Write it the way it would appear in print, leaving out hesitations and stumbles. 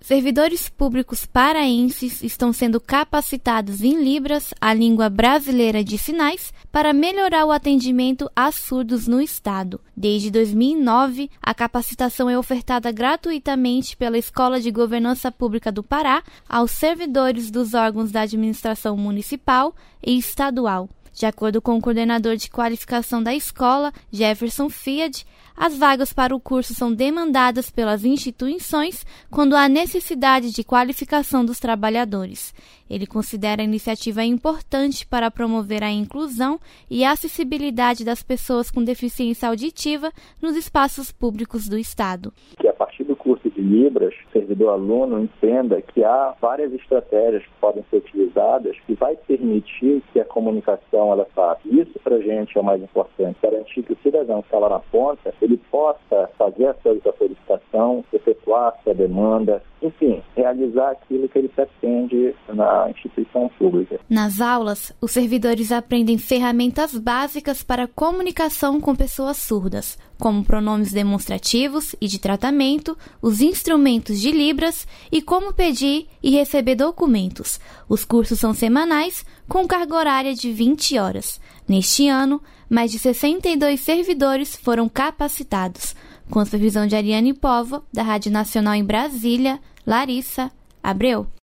Servidores públicos paraenses estão sendo capacitados em Libras, a língua brasileira de sinais, para melhorar o atendimento a surdos no estado. Desde 2009, a capacitação é ofertada gratuitamente pela Escola de Governança Pública do Pará aos servidores dos órgãos da administração municipal e estadual. De acordo com o coordenador de qualificação da escola, Jefferson Fiat, as vagas para o curso são demandadas pelas instituições quando há necessidade de qualificação dos trabalhadores. Ele considera a iniciativa importante para promover a inclusão e a acessibilidade das pessoas com deficiência auditiva nos espaços públicos do Estado. Que a partir do curso de Libras, o servidor aluno entenda que há várias estratégias que podem ser utilizadas e vai permitir que a comunicação ela faça. Isso para a gente é o mais importante, garantir que o cidadão que está lá na ponta, ele possa fazer a sua solicitação, efetuar a sua demanda, enfim, realizar aquilo que ele pretende na instituição pública. Nas aulas, os servidores aprendem ferramentas básicas para comunicação com pessoas surdas, como pronomes demonstrativos e de tratamento, os instrumentos de Libras e como pedir e receber documentos. Os cursos são semanais, com carga horária de 20 horas. Neste ano, mais de 62 servidores foram capacitados, com a supervisão de Ariane Povo, da Rádio Nacional em Brasília, Larissa Abreu.